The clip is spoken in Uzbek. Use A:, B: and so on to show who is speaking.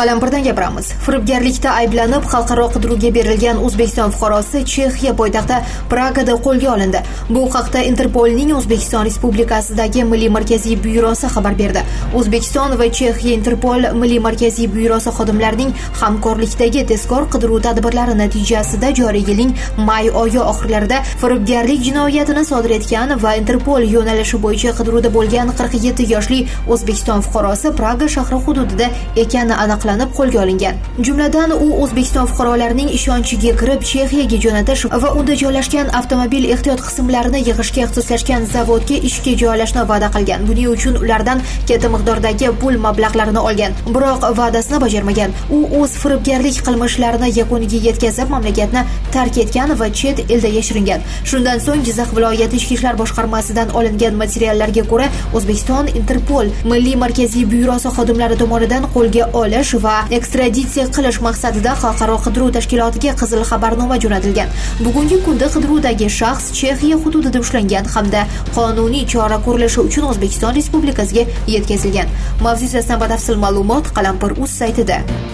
A: Qalampirdan gapiramiz. Firibgarlikda ayblanib xalqaro qidiruvga berilgan O'zbekiston fuqarosi Chexiya poytaxti Pragada qo'lga olindi. Bu haqda Interpolning O'zbekiston Respublikasidagi Milliy markaziy byurosi xabar berdi. O'zbekiston va Chexiya Interpol Milliy markaziy byurosi xodimlarining hamkorlikdagi tezkor qidiruv tadbirlari natijasida joriy yilning may oyi oxirlarida firibgarlik jinoyatini sodir etgan va Interpol yo'nalishi bo'yicha qidiruvda bo'lgan 47 yoshli O'zbekiston fuqarosi Praga shahri hududida ekani aniqlanib qo'lga olingan. Jumladan u O'zbekiston fuqarolarining ishonchiga kirib Chexiyaga jo'natish va unda joylashgan avtomobil ehtiyot qismlarini yig'ishga ixtisoslashgan zavodga ishga joylashni va'da qilgan. Buning uchun ulardan katta miqdordagi pul mablag'larini olgan, biroq va'dasini bajarmagan. U o'z firibgarlik qilmishlarini yakuniga yetkazib mamlakatni tark etgan va chet elda yashiringan. Shundan so'ng Jizzax viloyati Ichki ishlar boshqarmasidan olingan materiallarga ko'ra O'zbekiston Interpol Milliy markaziy byurosi xodimlari tomonidan qo'lga olish va ekstraditsiya qilish maqsadida xalqaro qidiruv tashkilotiga qizil xabarnoma jo'natilgan. Bugungi kunda qidiruvdagi shaxs Chexiya hududida ushlangan hamda qonuniy chora ko'rilishi uchun O'zbekiston Respublikasiga yetkazilgan. Mavzu yuzasidan batafsil ma'lumot Qalampir.uz saytida.